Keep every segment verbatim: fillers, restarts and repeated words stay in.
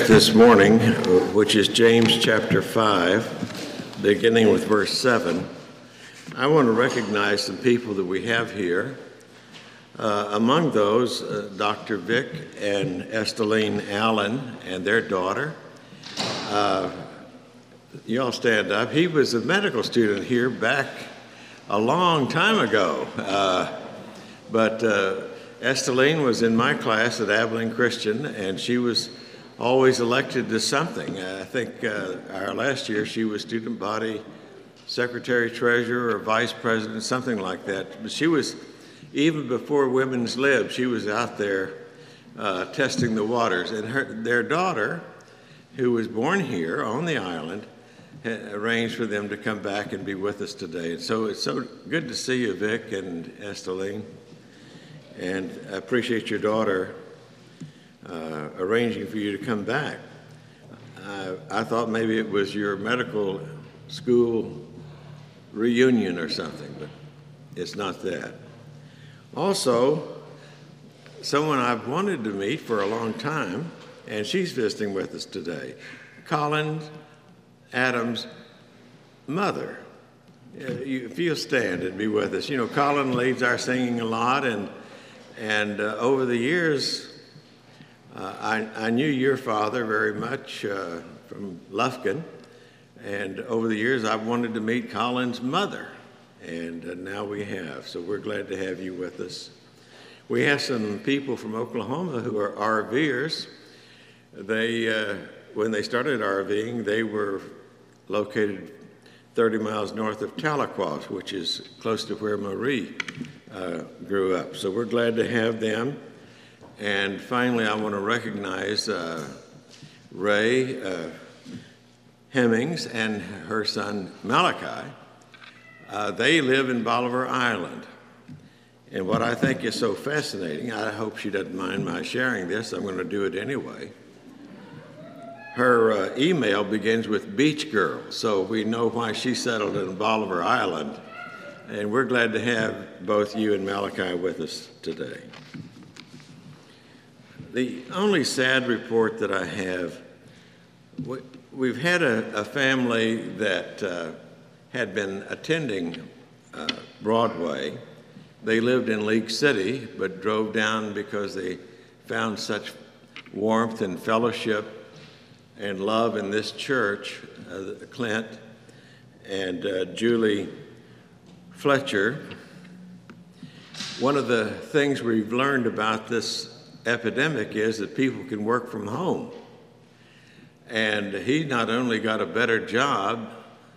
this morning, which is James chapter five, beginning with verse seven, I want to recognize some people that we have here. Uh, among those, uh, Doctor Vic and Esteline Allen and their daughter. Uh, you all stand up. He was a medical student here back a long time ago. Uh, but uh, Esteline was in my class at Abilene Christian, and she was always elected to something. Uh, I think uh, our last year she was student body secretary, treasurer, or vice president, something like that. But she was, even before Women's Lib, she was out there uh, testing the waters. And her, their daughter, who was born here on the island, arranged for them to come back and be with us today. And so it's so good to see you, Vic and Esteline. And I appreciate your daughter uh, arranging for you to come back. Uh, I thought maybe it was your medical school reunion or something, but it's not that. Also, someone I've wanted to meet for a long time, and she's visiting with us today, Colin Adams' mother. You, if you'll stand and be with us. You know, Colin leads our singing a lot, and and uh, over the years, uh, I, I knew your father very much uh, from Lufkin, and over the years I've wanted to meet Colin's mother, and uh, now we have, so we're glad to have you with us. We have some people from Oklahoma who are RVers. They, uh, when they started RVing, they were located thirty miles north of Tahlequah, which is close to where Marie uh, grew up. So we're glad to have them. And finally, I want to recognize uh, Ray uh, Hemmings and her son Malachi. Uh, they live in Bolivar Island. And what I think is so fascinating, I hope she doesn't mind my sharing this, I'm going to do it anyway. Her uh, email begins with Beach Girl, so we know why she settled in Bolivar Island. And we're glad to have both you and Malachi with us today. The only sad report that I have, we've had a, a family that uh, had been attending uh, Broadway. They lived in League City, but drove down because they found such warmth and fellowship and love in this church. uh, Clint and uh, Julie Fletcher. One of the things we've learned about this epidemic is that people can work from home. And he not only got a better job,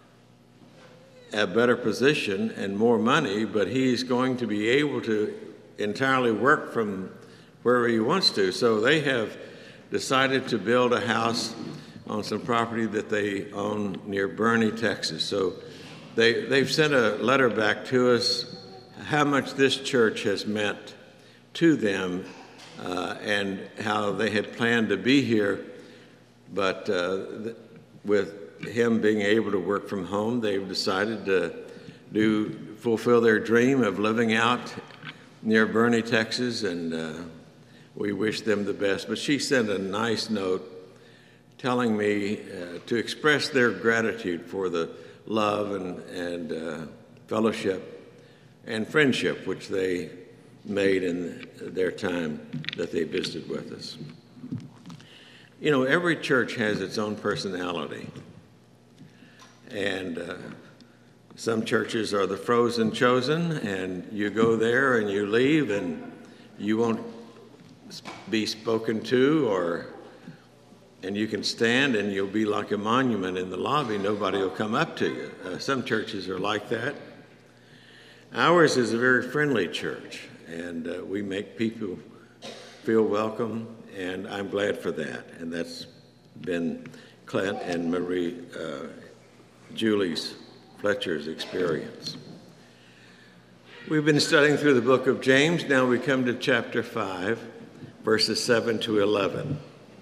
a better position, and more money, but he's going to be able to entirely work from wherever he wants to. So they have decided to build a house on some property that they own near Boerne, Texas. So they, they've sent a letter back to us how much this church has meant to them uh, and how they had planned to be here, but uh, th- with him being able to work from home, they've decided to do fulfill their dream of living out near Boerne, Texas, and uh, we wish them the best. But she sent a nice note telling me uh, to express their gratitude for the love and, and uh, fellowship and friendship which they made in their time that they visited with us. You know, every church has its own personality. And uh, some churches are the frozen chosen, and you go there and you leave and you won't be spoken to, or and you can stand and you'll be like a monument in the lobby. Nobody will come up to you. Uh, some churches are like that. Ours is a very friendly church, and uh, we make people feel welcome, and I'm glad for that. And that's been Clint and Marie, uh, Julie's Fletcher's experience. We've been studying through the book of James. Now we come to chapter five, verses seven to eleven.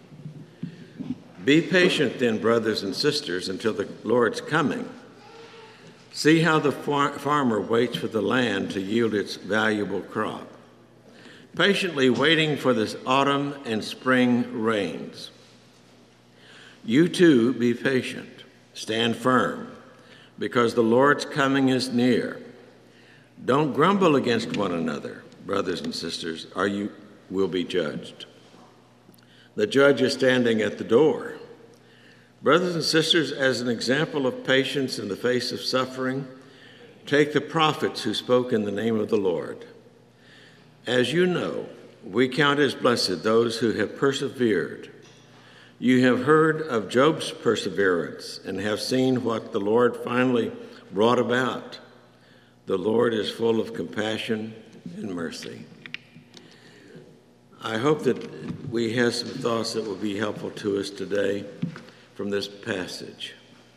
Be patient then, brothers and sisters, until the Lord's coming. See how the far- farmer waits for the land to yield its valuable crop, patiently waiting for this autumn and spring rains. You too be patient, stand firm, because the Lord's coming is near. Don't grumble against one another, brothers and sisters, or you will be judged. The judge is standing at the door. Brothers and sisters, as an example of patience in the face of suffering, take the prophets who spoke in the name of the Lord. As you know, we count as blessed those who have persevered. You have heard of Job's perseverance and have seen what the Lord finally brought about. The Lord is full of compassion and mercy. I hope that we have some thoughts that will be helpful to us today from this passage.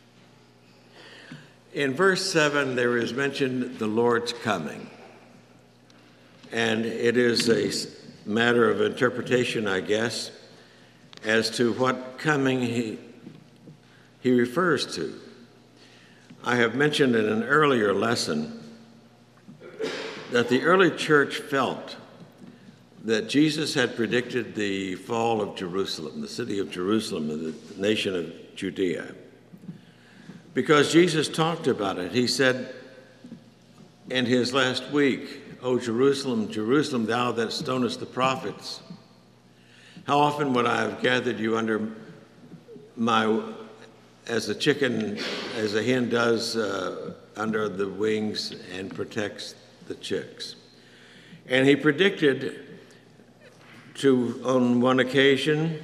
In verse seven, there is mentioned the Lord's coming. And it is a matter of interpretation, I guess, as to what coming he, he refers to. I have mentioned in an earlier lesson that the early church felt that Jesus had predicted the fall of Jerusalem, the city of Jerusalem, the nation of Judea. Because Jesus talked about it, he said in his last week, O Jerusalem, Jerusalem, thou that stonest the prophets, how often would I have gathered you under my, as a chicken, as a hen does uh, under the wings and protects the chicks. And he predicted to, on one occasion,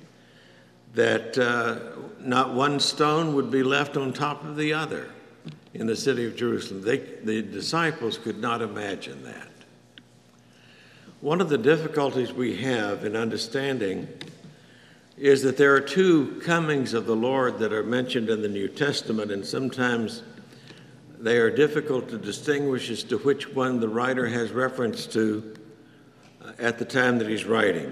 that uh, not one stone would be left on top of the other in the city of Jerusalem. They, the disciples could not imagine that. One of the difficulties we have in understanding is that there are two comings of the Lord that are mentioned in the New Testament, and sometimes they are difficult to distinguish as to which one the writer has reference to at the time that he's writing.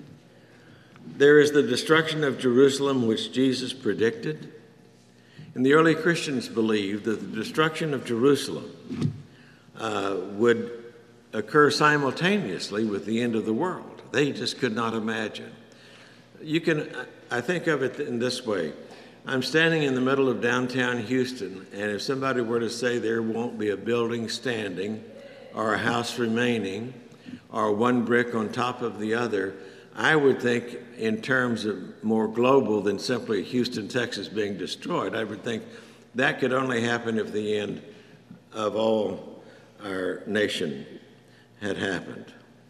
There is the destruction of Jerusalem, which Jesus predicted. And the early Christians believed that the destruction of Jerusalem uh, would occur simultaneously with the end of the world. They just could not imagine. You can, I think of it in this way. I'm standing in the middle of downtown Houston, and if somebody were to say there won't be a building standing or a house remaining or one brick on top of the other, I would think in terms of more global than simply Houston, Texas being destroyed. I would think that could only happen if the end of all our nation had happened.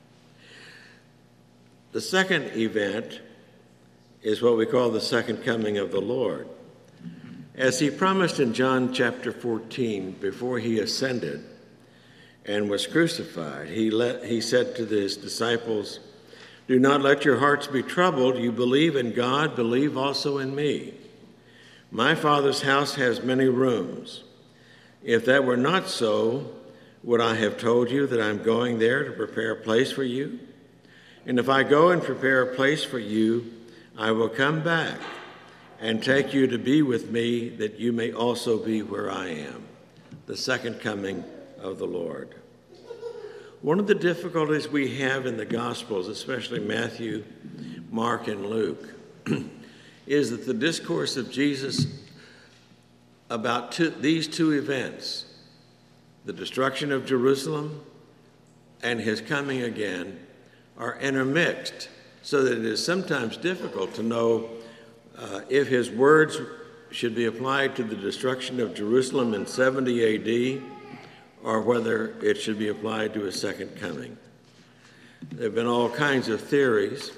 The second event is what we call the second coming of the Lord. As he promised in John chapter fourteen, before he ascended and was crucified, he, let, he said to his disciples, do not let your hearts be troubled. You believe in God, believe also in me. My Father's house has many rooms. If that were not so, would I have told you that I'm going there to prepare a place for you? And if I go and prepare a place for you, I will come back and take you to be with me, that you may also be where I am. The second coming of the Lord. One of the difficulties we have in the Gospels, especially Matthew, Mark, and Luke, is that the discourse of Jesus about two, these two events, the destruction of Jerusalem and his coming again, are intermixed, so that it is sometimes difficult to know uh, if his words should be applied to the destruction of Jerusalem in seventy A D or whether it should be applied to his second coming. There have been all kinds of theories.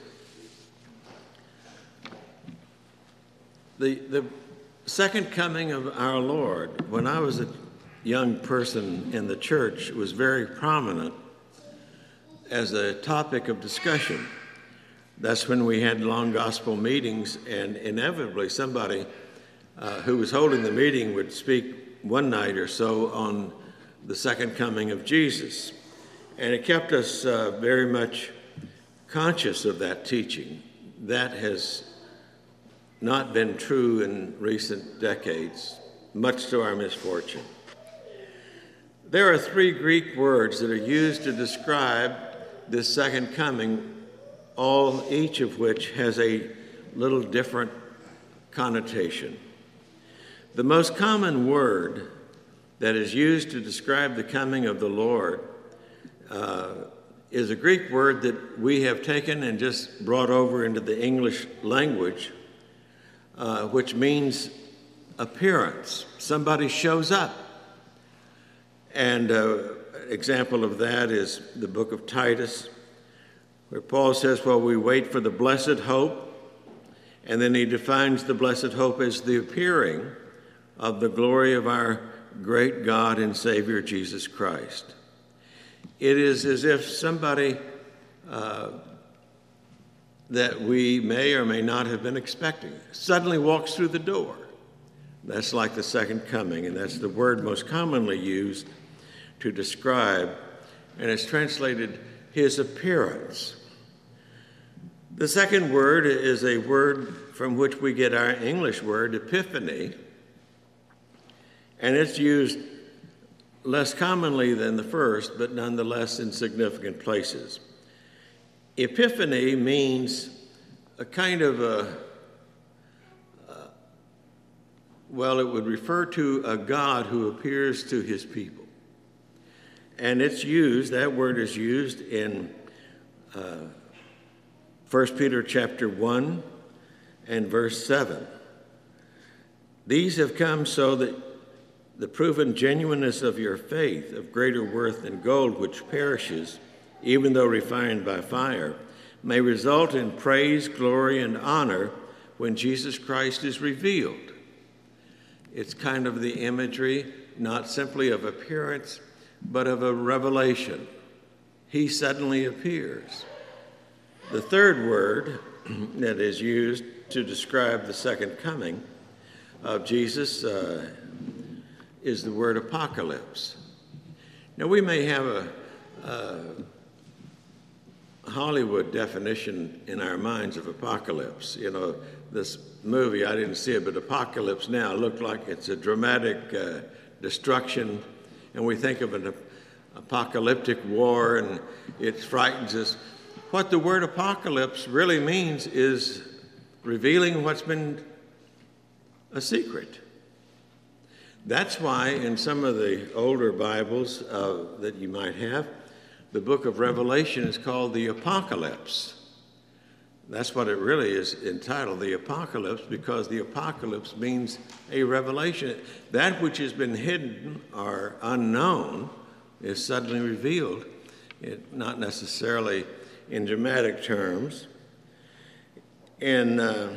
The, the second coming of our Lord, when I was a young person in the church, was very prominent as a topic of discussion. That's when we had long gospel meetings, and inevitably somebody uh, who was holding the meeting would speak one night or so on the second coming of Jesus. And it kept us uh, very much conscious of that teaching. That has not been true in recent decades, much to our misfortune. There are three Greek words that are used to describe this second coming, all each of which has a little different connotation. The most common word that is used to describe the coming of the Lord uh, is a Greek word that we have taken and just brought over into the English language, uh, which means appearance. Somebody shows up. And an uh, example of that is the book of Titus, where Paul says, well, we wait for the blessed hope, and then he defines the blessed hope as the appearing of the glory of our great God and Savior, Jesus Christ. It is as if somebody uh, that we may or may not have been expecting suddenly walks through the door. That's like the second coming, and that's the word most commonly used to describe, and it's translated his appearance. The second word is a word from which we get our English word, epiphany, and it's used less commonly than the first, but nonetheless in significant places. Epiphany means a kind of a, uh, well, it would refer to a God who appears to his people. And it's used, that word is used in uh, First Peter chapter one and verse seven. These have come so that the proven genuineness of your faith, of greater worth than gold which perishes, even though refined by fire, may result in praise, glory, and honor when Jesus Christ is revealed. It's kind of the imagery, not simply of appearance, but of a revelation. He suddenly appears. The third word that is used to describe the second coming of Jesus uh, is the word apocalypse. Now, we may have a, a Hollywood definition in our minds of apocalypse. You know, this movie, I didn't see it, but Apocalypse Now looked like it's a dramatic uh, destruction, and we think of an apocalyptic war, and it frightens us. What the word apocalypse really means is revealing what's been a secret. That's why in some of the older Bibles uh, that you might have, the book of Revelation is called the Apocalypse. That's what it really is entitled, the Apocalypse, because the apocalypse means a revelation. That which has been hidden or unknown is suddenly revealed, it, not necessarily in dramatic terms. In uh,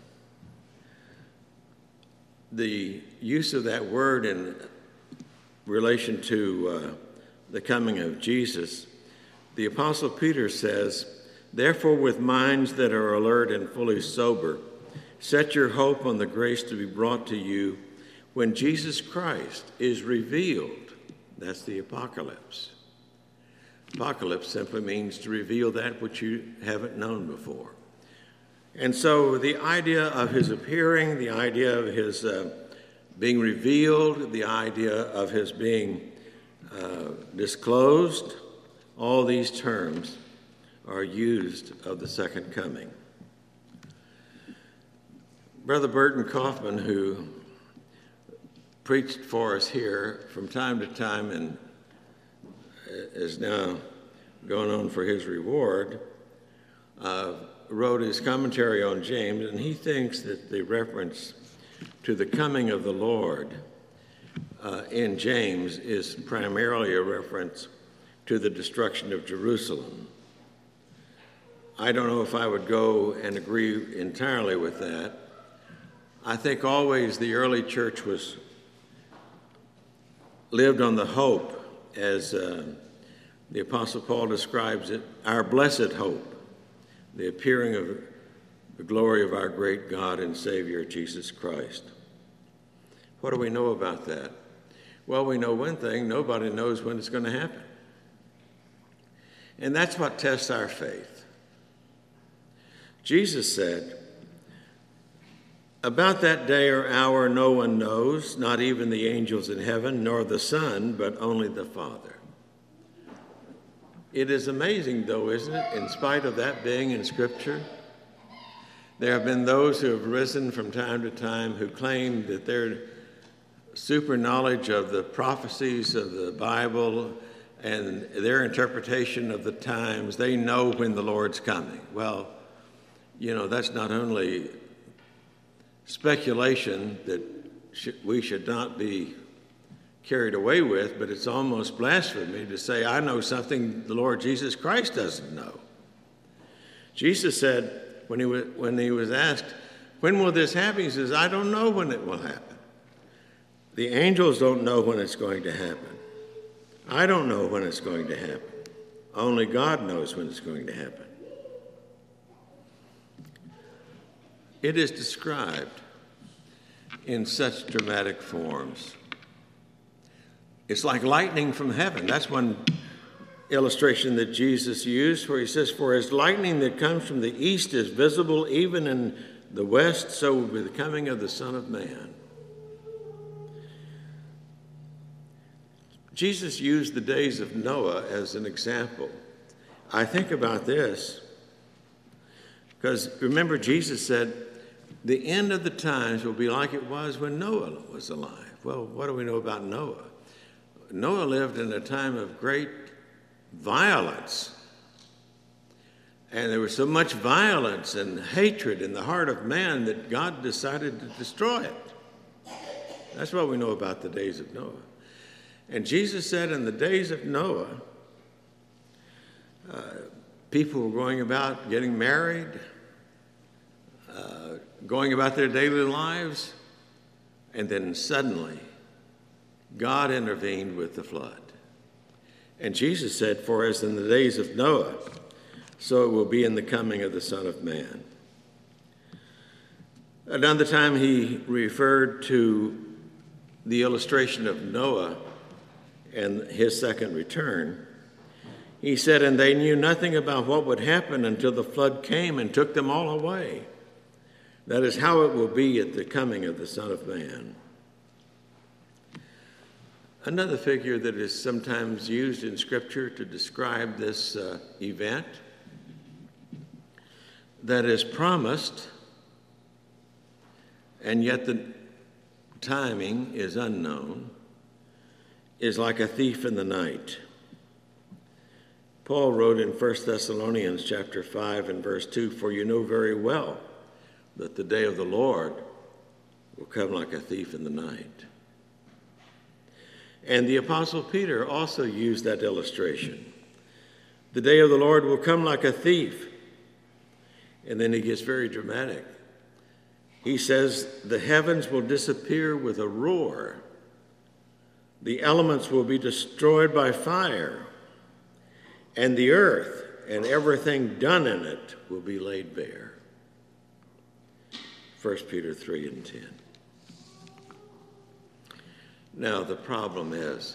the use of that word in relation to uh, the coming of Jesus, the Apostle Peter says, therefore, with minds that are alert and fully sober, set your hope on the grace to be brought to you when Jesus Christ is revealed. That's the apocalypse. Apocalypse simply means to reveal that which you haven't known before. And so the idea of his appearing, the idea of his uh, being revealed, the idea of his being uh, disclosed, all these terms are used of the second coming. Brother Burton Kaufman, who preached for us here from time to time and is now going on for his reward, uh, wrote his commentary on James, and he thinks that the reference to the coming of the Lord uh, in James is primarily a reference to the destruction of Jerusalem. I don't know if I would go and agree entirely with that. I think always the early church was lived on the hope, as uh, the Apostle Paul describes it, our blessed hope, the appearing of the glory of our great God and Savior, Jesus Christ. What do we know about that? Well, we know one thing: nobody knows when it's going to happen. And that's what tests our faith. Jesus said, about that day or hour no one knows, not even the angels in heaven, nor the Son, but only the Father. It is amazing, though, isn't it, in spite of that being in Scripture? There have been those who have risen from time to time who claim that their super knowledge of the prophecies of the Bible and their interpretation of the times, they know when the Lord's coming. Well, you know, that's not only speculation that sh- we should not be carried away with, but it's almost blasphemy to say, I know something the Lord Jesus Christ doesn't know. Jesus said, when he was, when he was asked, when will this happen? He says, I don't know when it will happen. The angels don't know when it's going to happen. I don't know when it's going to happen. Only God knows when it's going to happen. It is described in such dramatic forms. It's like lightning from heaven. That's one illustration that Jesus used, where he says, for as lightning that comes from the east is visible even in the west, so will be the coming of the Son of Man. Jesus used the days of Noah as an example. I think about this because remember, Jesus said, the end of the times will be like it was when Noah was alive. Well, what do we know about Noah? Noah lived in a time of great violence. And there was so much violence and hatred in the heart of man that God decided to destroy it. That's what we know about the days of Noah. And Jesus said in the days of Noah, uh, people were going about getting married, uh, going about their daily lives, and then suddenly God intervened with the flood. And Jesus said, for as in the days of Noah, so it will be in the coming of the Son of Man. Another time he referred to the illustration of Noah and his second return. He said, and they knew nothing about what would happen until the flood came and took them all away. That is how it will be at the coming of the Son of Man. Another figure that is sometimes used in Scripture to describe this uh, event that is promised, and yet the timing is unknown, is like a thief in the night. Paul wrote in First Thessalonians chapter five and verse two, for you know very well that the day of the Lord will come like a thief in the night. And the Apostle Peter also used that illustration. The day of the Lord will come like a thief. And then he gets very dramatic. He says, the heavens will disappear with a roar. The elements will be destroyed by fire. And the earth and everything done in it will be laid bare. First Peter three and ten. Now, the problem is,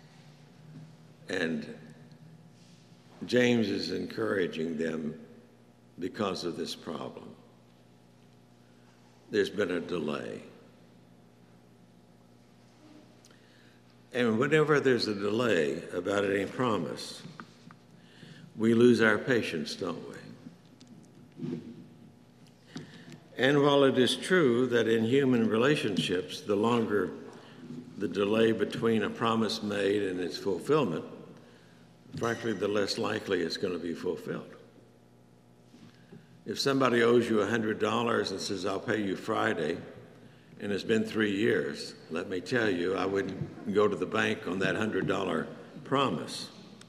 and James is encouraging them because of this problem, there's been a delay. And whenever there's a delay about any promise, we lose our patience, don't we? And while it is true that in human relationships, the longer the delay between a promise made and its fulfillment, frankly, the less likely it's going to be fulfilled. If somebody owes you one hundred dollars and says, I'll pay you Friday, and it's been three years, let me tell you, I wouldn't go to the bank on that one hundred dollars promise.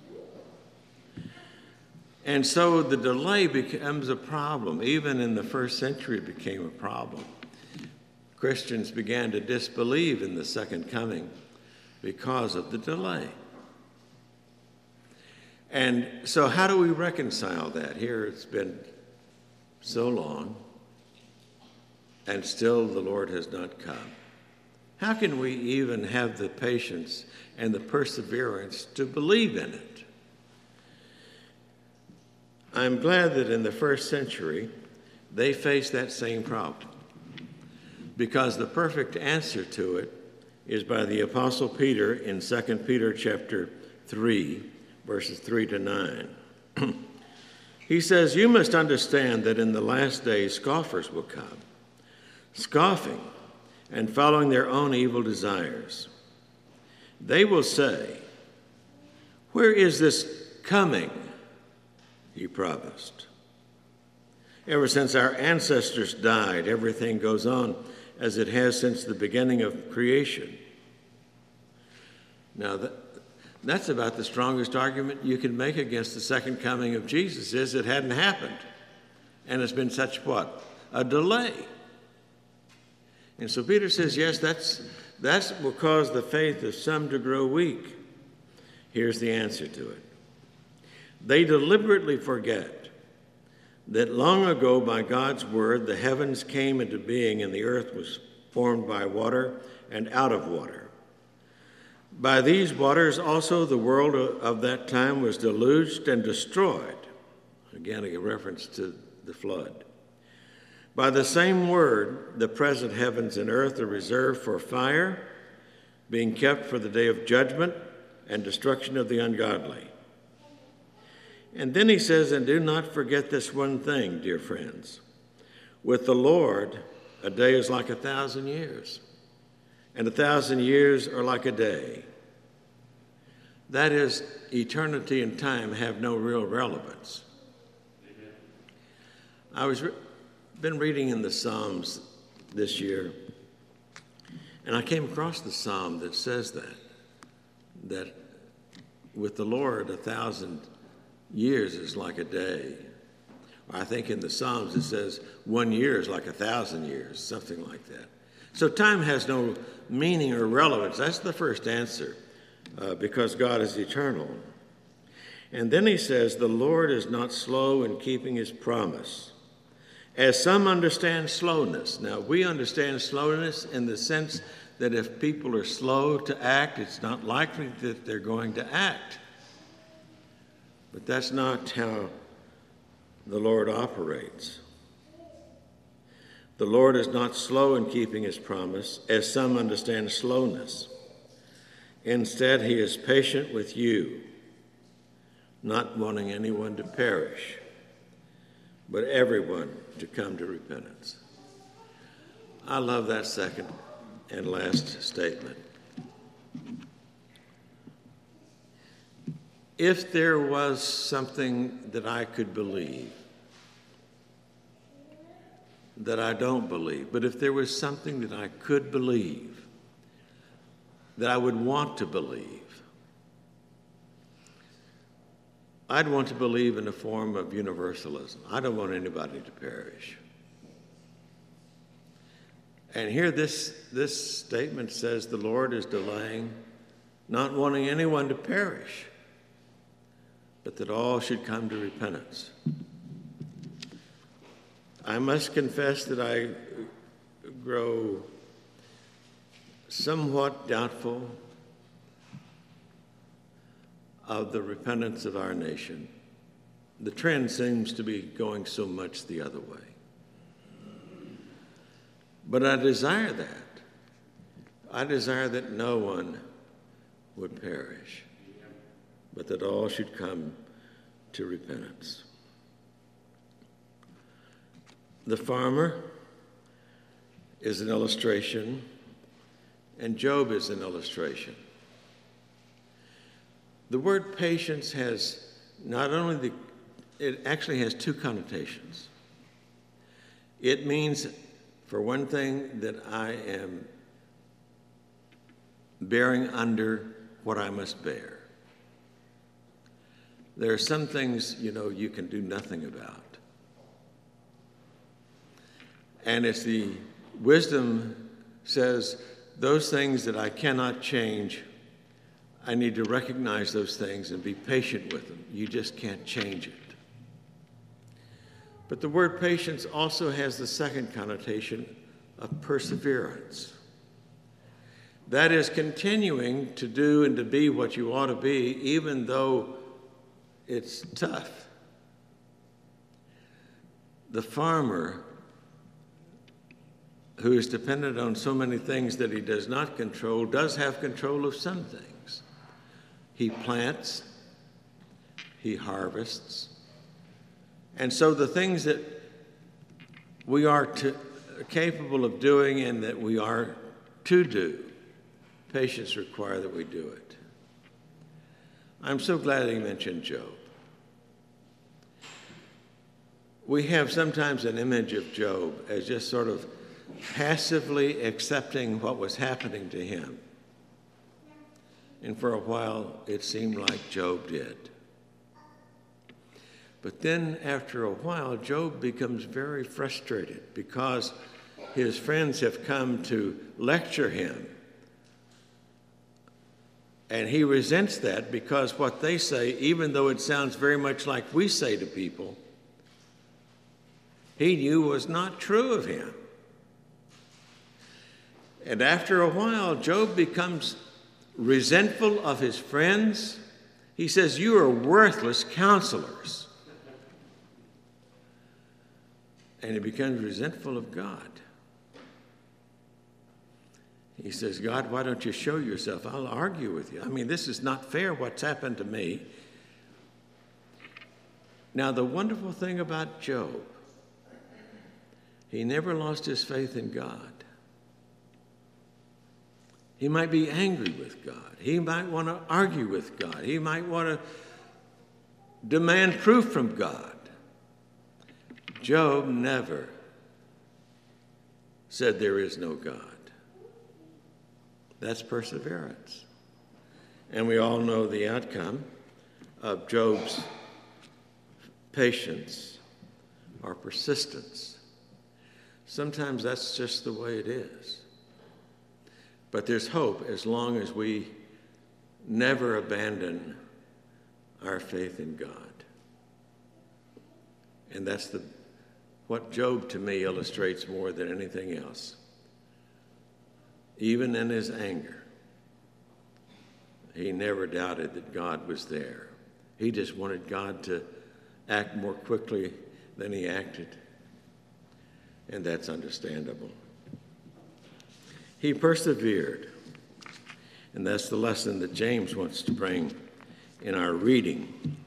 And so the delay becomes a problem. Even in the first century, it became a problem. Christians began to disbelieve in the second coming because of the delay. And so how do we reconcile that? Here it's been so long, and still the Lord has not come. How can we even have the patience and the perseverance to believe in it? I'm glad that in the first century, they faced that same problem, because the perfect answer to it is by the Apostle Peter in Second Peter chapter three, verses three to nine. He says, "You must understand that in the last days scoffers will come, scoffing and following their own evil desires. They will say, 'Where is this coming he promised?' Ever since our ancestors died, everything goes on as it has since the beginning of creation." Now, that, that's about the strongest argument you can make against the second coming of Jesus, is it hadn't happened. And it's been such what? A delay. And so Peter says, yes, that's, that's will cause the faith of some to grow weak. Here's the answer to it. They deliberately forget that long ago by God's word the heavens came into being and the earth was formed by water and out of water. By these waters also the world of that time was deluged and destroyed. Again, a reference to the flood. By the same word, the present heavens and earth are reserved for fire, being kept for the day of judgment and destruction of the ungodly. And then he says, "And do not forget this one thing, dear friends. With the Lord, a day is like a thousand years, and a thousand years are like a day." That is, eternity and time have no real relevance. Amen. I was re- been reading in the Psalms this year, and I came across the psalm that says that, that with the Lord, a thousand years is like a day. I think in the Psalms it says one year is like a thousand years, something like that. So time has no meaning or relevance. That's the first answer, uh, because God is eternal. And then he says, "The Lord is not slow in keeping his promise, as some understand slowness." Now, we understand slowness in the sense that if people are slow to act, it's not likely that they're going to act. But that's not how the Lord operates. The Lord is not slow in keeping his promise, as some understand slowness. Instead, he is patient with you, not wanting anyone to perish, but everyone to come to repentance. I love that second and last statement. If there was something that I could believe that I don't believe, but if there was something that I could believe that I would want to believe, I'd want to believe in a form of universalism. I don't want anybody to perish. And here this, this statement says the Lord is delaying, not wanting anyone to perish, but that all should come to repentance. I must confess that I grow somewhat doubtful of the repentance of our nation. The trend seems to be going so much the other way. But I desire that. I desire that no one would perish, but that all should come to repentance. The farmer is an illustration, and Job is an illustration. The word patience has not only the, it actually has two connotations. It means, for one thing, that I am bearing under what I must bear. There are some things, you know, you can do nothing about. And it's the wisdom says, those things that I cannot change, I need to recognize those things and be patient with them. You just can't change it. But the word patience also has the second connotation of perseverance. That is continuing to do and to be what you ought to be, even though it's tough. The farmer, who is dependent on so many things that he does not control, does have control of some things. He plants, he harvests, And so the things that we are to, capable of doing and that we are to do, patience requires that we do it. I'm so glad he mentioned Job. We have sometimes an image of Job as just sort of passively accepting what was happening to him. And for a while, it seemed like Job did. But then after a while, Job becomes very frustrated because his friends have come to lecture him. And he resents that because what they say, even though it sounds very much like we say to people, he knew was not true of him. And after a while, Job becomes resentful of his friends. He says, "You are worthless counselors." And he becomes resentful of God. He says, "God, why don't you show yourself? I'll argue with you. I mean, this is not fair what's happened to me." Now, the wonderful thing about Job, he never lost his faith in God. He might be angry with God. He might want to argue with God. He might want to demand proof from God. Job never said there is no God. That's perseverance. And we all know the outcome of Job's patience or persistence. Sometimes that's just the way it is. But there's hope as long as we never abandon our faith in God. And that's the what Job to me illustrates more than anything else. Even in his anger, he never doubted that God was there. He just wanted God to act more quickly than he acted. And that's understandable. He persevered. And that's the lesson that James wants to bring in our reading.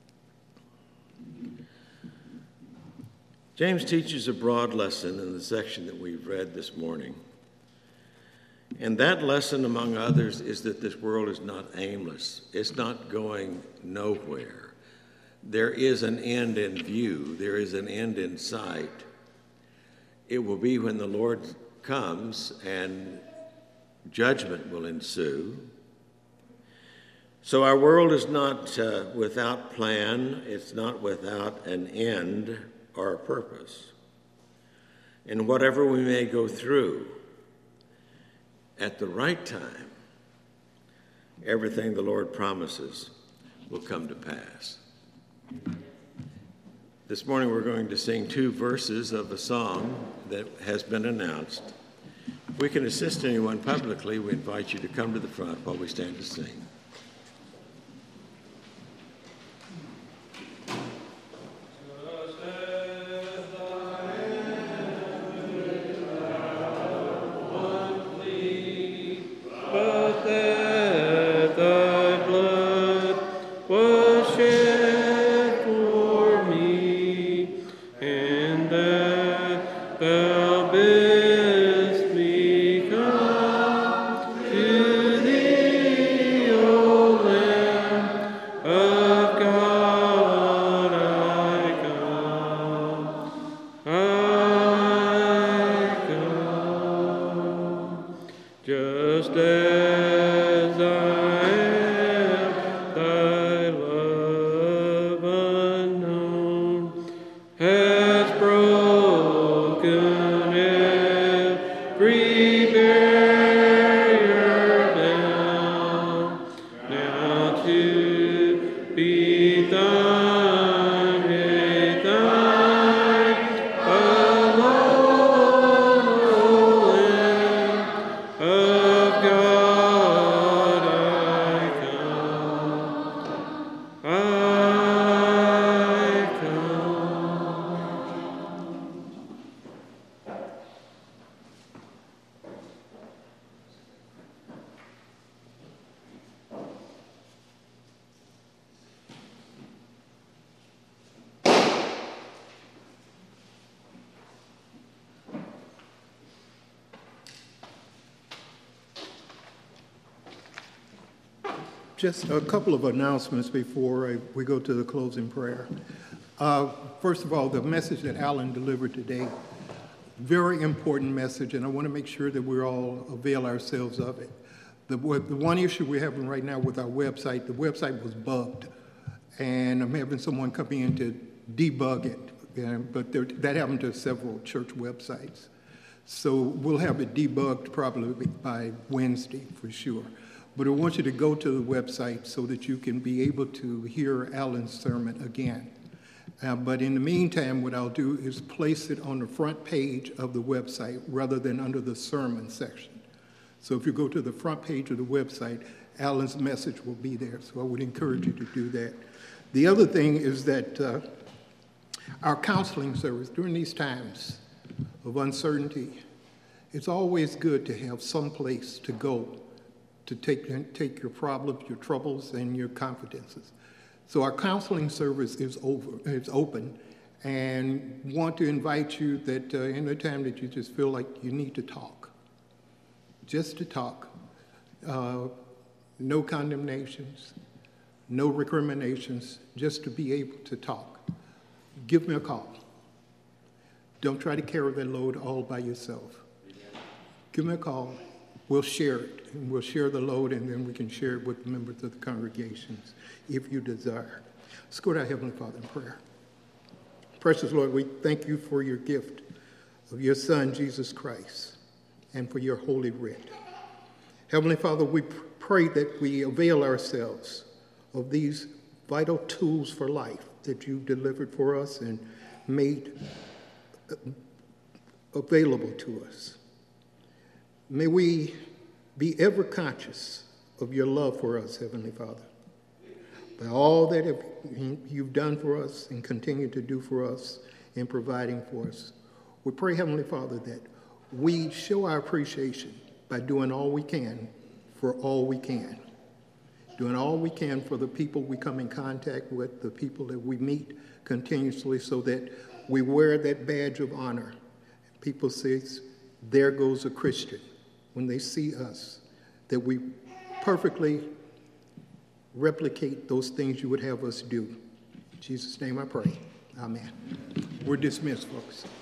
James teaches a broad lesson in the section that we've read this morning. And that lesson, among others, is that this world is not aimless. It's not going nowhere. There is an end in view. There is an end in sight. It will be when the Lord comes and judgment will ensue. So our world is not uh, without plan. It's not without an end or a purpose. And whatever we may go through, at the right time, everything the Lord promises will come to pass. This morning we're going to sing two verses of a song that has been announced. If we can assist anyone publicly, we invite you to come to the front while we stand to sing. God. Just a couple of announcements before I, we go to the closing prayer. Uh, first of all, the message that Alan delivered today, very important message, and I want to make sure that we all avail ourselves of it. The, the one issue we're having right now with our website, the website was bugged, and I'm having someone come in to debug it, and, but there, that happened to several church websites. So we'll have it debugged probably by Wednesday for sure. But I want you to go to the website so that you can be able to hear Alan's sermon again. Uh, but in the meantime, what I'll do is place it on the front page of the website rather than under the sermon section. So if you go to the front page of the website, Alan's message will be there. So I would encourage you to do that. The other thing is that uh, our counseling service during these times of uncertainty, it's always good to have some place to go to take, take your problems, your troubles, and your confidences. So our counseling service is over, it's open, and want to invite you that uh, any time that you just feel like you need to talk, just to talk, uh, no condemnations, no recriminations, just to be able to talk. Give me a call. Don't try to carry that load all by yourself. Give me a call. We'll share it, and we'll share the load, and then we can share it with the members of the congregations if you desire. Let's go to our Heavenly Father in prayer. Precious Lord, we thank you for your gift of your Son, Jesus Christ, and for your holy writ. Heavenly Father, we pray that we avail ourselves of these vital tools for life that you delivered for us and made available to us. May we be ever conscious of your love for us, Heavenly Father, by all that have, you've done for us and continue to do for us in providing for us. We pray, Heavenly Father, that we show our appreciation by doing all we can for all we can, doing all we can for the people we come in contact with, the people that we meet continuously, so that we wear that badge of honor. People say, there goes a Christian. When they see us, that we perfectly replicate those things you would have us do. In Jesus' name I pray. Amen. We're dismissed, folks.